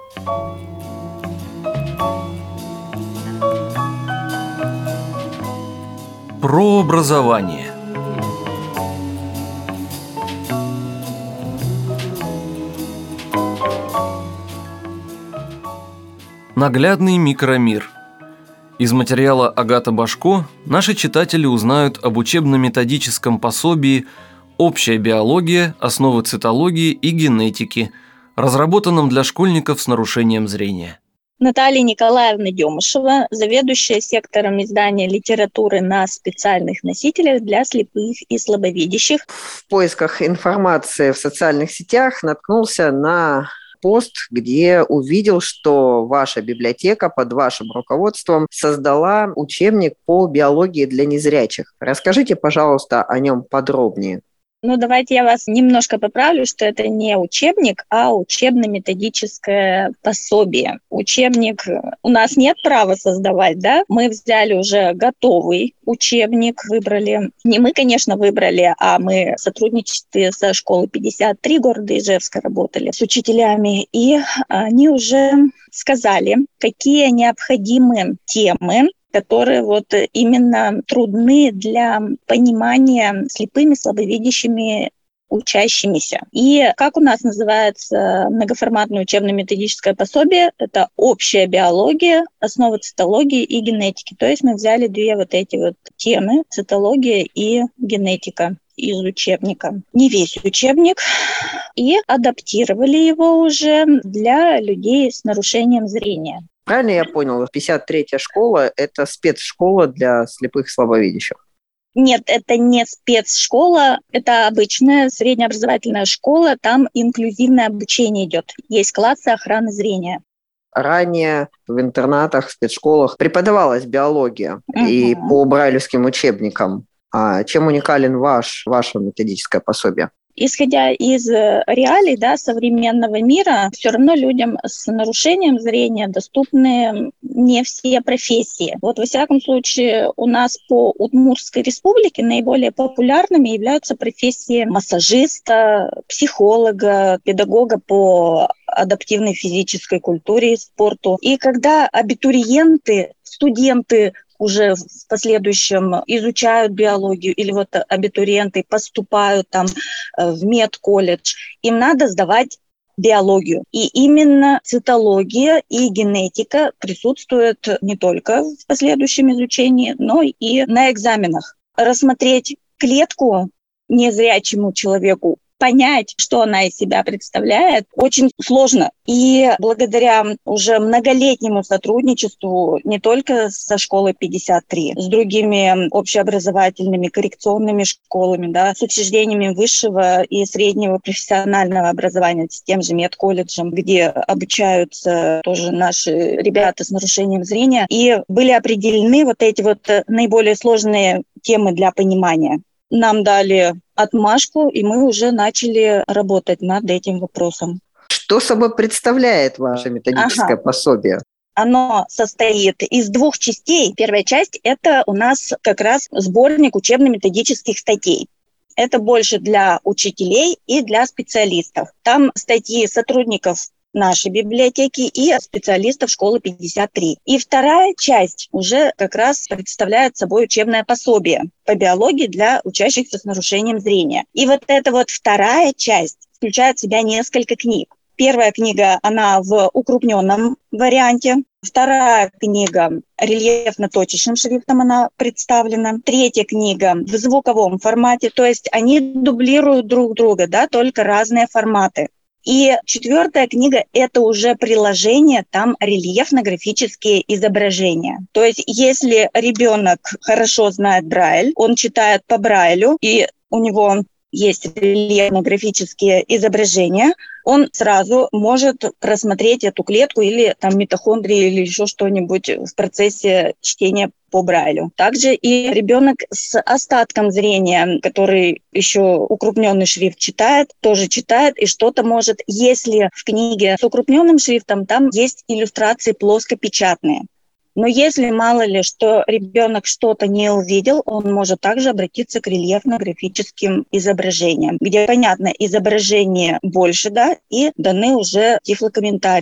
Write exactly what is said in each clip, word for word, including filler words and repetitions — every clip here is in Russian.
Про образование. Наглядный микромир. Из материала Агата Башко наши читатели узнают об учебно-методическом пособии «Общая биология. Основы цитологии и генетики», разработанном для школьников с нарушением зрения. Наталья Николаевна Демышева, заведующая сектором издания литературы на специальных носителях для слепых и слабовидящих. В поисках информации в социальных сетях наткнулся на пост, где увидел, что ваша библиотека под вашим руководством создала учебник по биологии для незрячих. Расскажите, пожалуйста, о нем подробнее. Ну, давайте я вас немножко поправлю, что это не учебник, а учебно-методическое пособие. Учебник у нас нет права создавать, да? Мы взяли уже готовый учебник, выбрали. Не мы, конечно, выбрали, а мы в сотрудничестве со школой пятьдесят три города Ижевска работали с учителями, и они уже сказали, какие необходимы темы, которые вот именно трудны для понимания слепыми, слабовидящими учащимися. И как у нас называется многоформатное учебно-методическое пособие? Это общая биология, основы цитологии и генетики. То есть мы взяли две вот эти вот темы, цитология и генетика, из учебника. Не весь учебник. И адаптировали его уже для людей с нарушением зрения. Правильно я понял, пятьдесят третья школа – это спецшкола для слепых и слабовидящих? Нет, это не спецшкола, это обычная среднеобразовательная школа, там инклюзивное обучение идет. Есть классы охраны зрения. Ранее в интернатах, в спецшколах преподавалась биология угу. и по брайлевским учебникам. А чем уникален ваш, ваше методическое пособие? Исходя из реалий, да, современного мира, все равно людям с нарушением зрения доступны не все профессии. Вот, во всяком случае, у нас по Удмуртской республике наиболее популярными являются профессии массажиста, психолога, педагога по адаптивной физической культуре и спорту. И когда абитуриенты, студенты уже в последующем изучают биологию, или вот абитуриенты поступают там в медколледж, им надо сдавать биологию. И именно цитология и генетика присутствуют не только в последующем изучении, но и на экзаменах. Рассмотреть клетку незрячему человеку, понять, что она из себя представляет, очень сложно. И благодаря уже многолетнему сотрудничеству не только со школой пятьдесят три, с другими общеобразовательными коррекционными школами, да, с учреждениями высшего и среднего профессионального образования, с тем же медколледжем, где обучаются тоже наши ребята с нарушением зрения, и были определены вот эти вот наиболее сложные темы для понимания. Нам дали отмашку, и мы уже начали работать над этим вопросом. Что собой представляет ваше методическое ага. пособие? Оно состоит из двух частей. Первая часть – это у нас как раз сборник учебно-методических статей. Это больше для учителей и для специалистов. Там статьи сотрудников нашей библиотеки и специалистов школы пятьдесят три. И вторая часть уже как раз представляет собой учебное пособие по биологии для учащихся с нарушением зрения. И вот эта вот вторая часть включает в себя несколько книг. Первая книга, она в укрупненном варианте. Вторая книга рельефно-точечным шрифтом она представлена. Третья книга в звуковом формате, то есть они дублируют друг друга, да, только разные форматы. И четвертая книга – это уже приложение, там рельефно-графические изображения. То есть если ребенок хорошо знает Брайль, он читает по Брайлю, и у него есть рельефно-графические изображения, он сразу может просмотреть эту клетку или там митохондрии или еще что-нибудь в процессе чтения по Брайлю. Также и ребенок с остатком зрения, который еще укрупненный шрифт читает, тоже читает и что-то может. Если в книге с укрупненным шрифтом, там есть иллюстрации плоскопечатные. Но если мало ли, что ребенок что-то не увидел, он может также обратиться к рельефно-графическим изображениям, где, понятно, изображение больше, да, и даны уже тифлокомментарии,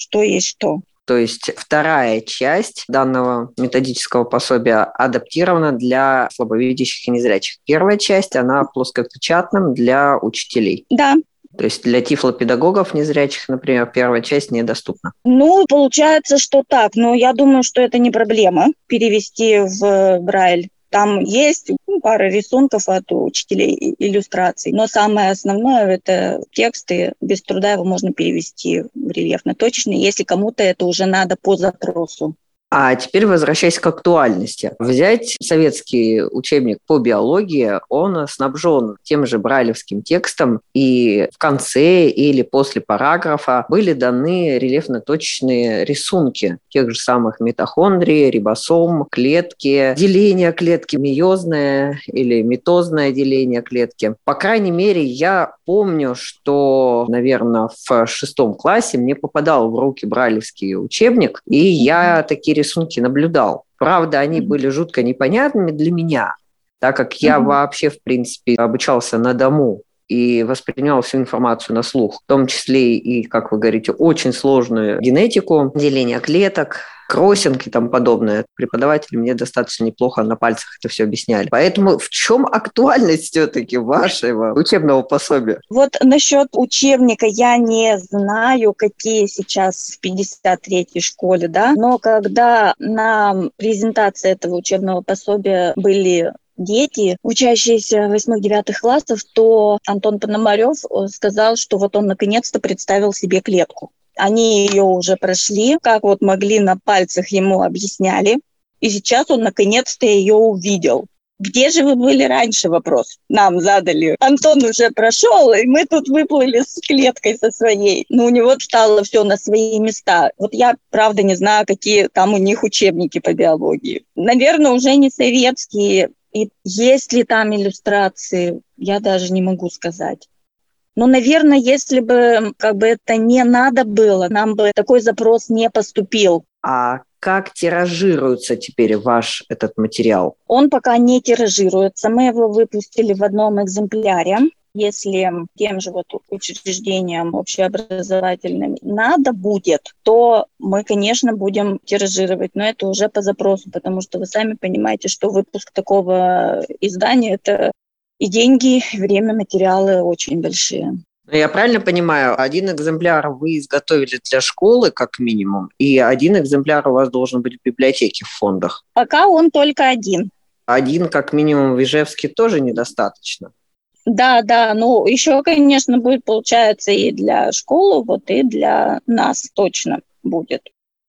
что есть что. То есть вторая часть данного методического пособия адаптирована для слабовидящих и незрячих. Первая часть, она в плоскопечатном для учителей. Да. То есть для тифлопедагогов незрячих, например, первая часть недоступна. Ну, получается, что так. Но я думаю, что это не проблема перевести в Брайль. Там есть ну, пара рисунков от учителей иллюстраций, но самое основное – это тексты. Без труда его можно перевести в рельефно-точечный, если кому-то это уже надо по запросу. А теперь возвращаясь к актуальности. Взять советский учебник по биологии, он снабжен тем же брайлевским текстом, и в конце или после параграфа были даны рельефно-точечные рисунки тех же самых митохондрий, рибосом, клетки, деление клетки, мейозное или митозное деление клетки. По крайней мере, я помню, что, наверное, в шестом классе мне попадал в руки брайлевский учебник, и я такие рисунки наблюдал. Правда, они были жутко непонятными для меня, так как я mm-hmm. вообще, в принципе, обучался на дому и воспринимал всю информацию на слух, в том числе и, как вы говорите, очень сложную генетику, деление клеток, кроссинг и тому подобное. Преподаватели мне достаточно неплохо на пальцах это все объясняли. Поэтому в чем актуальность все-таки вашего учебного пособия? Вот насчет учебника я не знаю, какие сейчас в пятьдесят третьей школе, да, но когда на презентации этого учебного пособия были дети, учащиеся восьмых-девятых классов, то Антон Пономарев сказал, что вот он наконец-то представил себе клетку. Они ее уже прошли, как вот могли на пальцах ему объясняли, и сейчас он наконец-то ее увидел. Где же вы были раньше, вопрос нам задали. Антон уже прошел, и мы тут выплыли с клеткой со своей. Но у него стало все на свои места. Вот я, правда, не знаю, какие там у них учебники по биологии. Наверное, уже не советские. И есть ли там иллюстрации, я даже не могу сказать. Но, наверное, если бы как бы это не надо было, нам бы такой запрос не поступил. А как тиражируется теперь ваш этот материал? Он пока не тиражируется. Мы его выпустили в одном экземпляре. Если тем же вот учреждениям общеобразовательным надо будет, то мы, конечно, будем тиражировать, но это уже по запросу, потому что вы сами понимаете, что выпуск такого издания – это и деньги, и время, материалы очень большие. Я правильно понимаю, один экземпляр вы изготовили для школы, как минимум, и один экземпляр у вас должен быть в библиотеке, в фондах? Пока он только один. Один, как минимум, в Ижевске тоже недостаточно? Да, да, ну еще, конечно, будет, получается, и для школы, вот и для нас точно будет.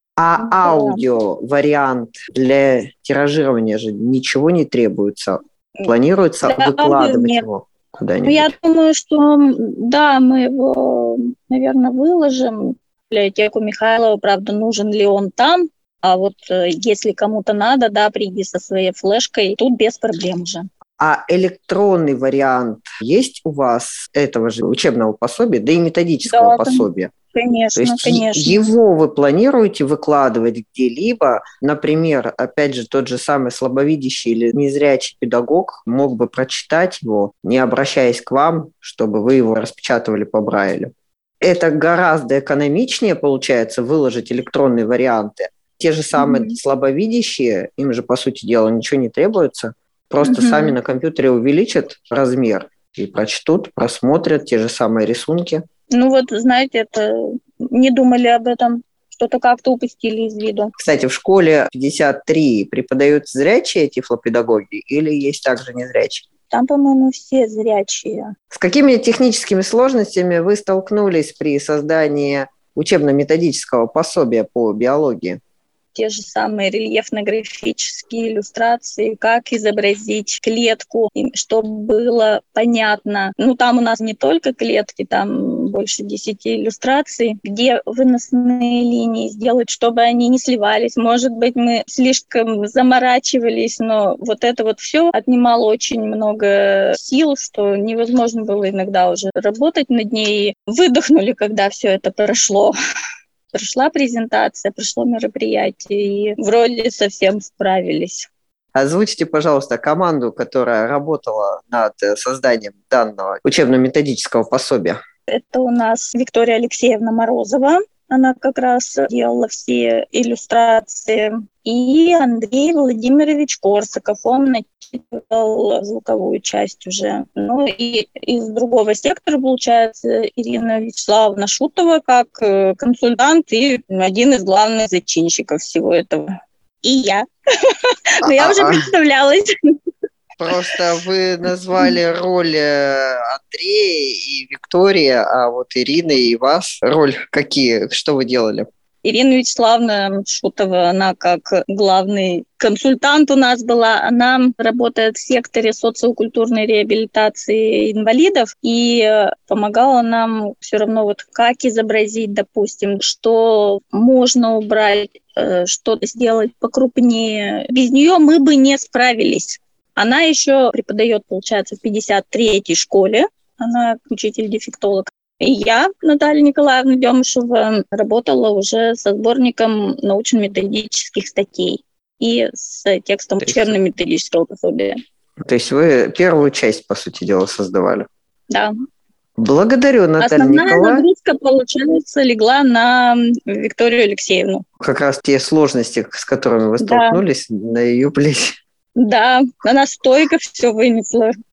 А да. Аудио-вариант для тиражирования же ничего не требуется? Планируется для выкладывать его куда-нибудь? Я думаю, что да, мы его, наверное, выложим в библиотеку Михайлова. Правда, нужен ли он там? А вот если кому-то надо, да, приди со своей флешкой, тут без проблем уже. А электронный вариант есть у вас этого же учебного пособия, да и методического да, пособия? Конечно, То есть конечно. Его вы планируете выкладывать где-либо? Например, опять же, тот же самый слабовидящий или незрячий педагог мог бы прочитать его, не обращаясь к вам, чтобы вы его распечатывали по Брайлю. Это гораздо экономичнее, получается, выложить электронные варианты. Те же самые mm-hmm. слабовидящие, им же, по сути дела, ничего не требуется. Просто mm-hmm. сами на компьютере увеличат размер и прочтут, просмотрят те же самые рисунки. Ну вот, знаете, это не думали об этом, что-то как-то упустили из виду. Кстати, в школе пятьдесят три преподают зрячие тифлопедагоги или есть также незрячие? Там, по-моему, все зрячие. С какими техническими сложностями вы столкнулись при создании учебно-методического пособия по биологии? Те же самые рельефно-графические иллюстрации, как изобразить клетку, чтобы было понятно. Ну, там у нас не только клетки, там больше десяти иллюстраций, где выносные линии сделать, чтобы они не сливались. Может быть, мы слишком заморачивались, но вот это вот все отнимало очень много сил, что невозможно было иногда уже работать над ней. Выдохнули, когда все это прошло. Прошла презентация, прошло мероприятие, и вроде совсем справились. Озвучьте, пожалуйста, команду, которая работала над созданием данного учебно-методического пособия. Это у нас Виктория Алексеевна Морозова, Она как раз делала все иллюстрации. И Андрей Владимирович Корсаков, он начитывал звуковую часть уже. Ну и из другого сектора, получается, Ирина Вячеславовна Шутова как консультант и один из главных зачинщиков всего этого. И я. Но я уже представлялась. Просто вы назвали роли Андрея и Виктории, а вот Ирина и вас роль какие? Что вы делали? Ирина Вячеславовна Шутова, она как главный консультант у нас была. Она работает в секторе социокультурной реабилитации инвалидов и помогала нам все равно вот как изобразить, допустим, что можно убрать, что-то сделать покрупнее. Без нее мы бы не справились. Она еще преподает, получается, в пятьдесят третьей школе. Она учитель-дефектолог. И я, Наталья Николаевна Демышева, работала уже со сборником научно-методических статей и с текстом учебно-методического пособия. То есть вы первую часть, по сути дела, создавали? Да. Благодарю, Наталья Николаевна. Основная Николаевна. нагрузка, получается, легла на Викторию Алексеевну. Как раз те сложности, с которыми вы столкнулись, да. На ее плечи. Да, она стойко все вынесла.